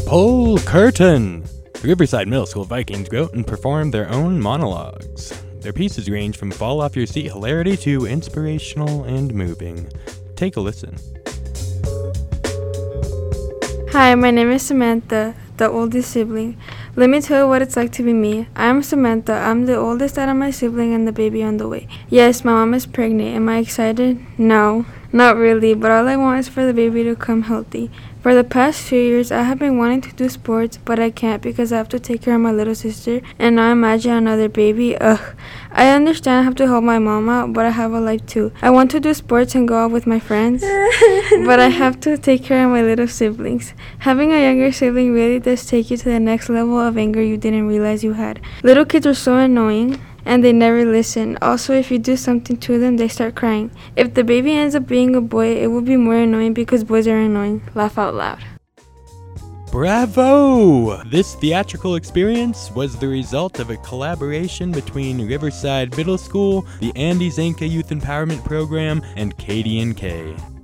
Pull curtain! Riverside Middle School Vikings go out and perform their own monologues. Their pieces range from fall off your seat hilarity to inspirational and moving. Take a listen. Hi, my name is Samantha, the oldest sibling. Let me tell you what it's like to be me. I'm Samantha. I'm the oldest out of my sibling and the baby on the way. Yes, my mom is pregnant. Am I excited? No, not really, but all I want is for the baby to come healthy. For the past few years, I have been wanting to do sports, but I can't because I have to take care of my little sister, and now imagine another baby. Ugh. I understand I have to help my mom out, but I have a life too. I want to do sports and go out with my friends, but I have to take care of my little siblings. Having a younger sibling really does take you to the next level of anger you didn't realize you had. Little kids are so annoying, and they never listen. Also, if you do something to them, they start crying. If the baby ends up being a boy, it will be more annoying because boys are annoying. Laugh out loud. Bravo! This theatrical experience was the result of a collaboration between Riverside Middle School, the Andy Zanka Youth Empowerment Program, and Katie and Kay.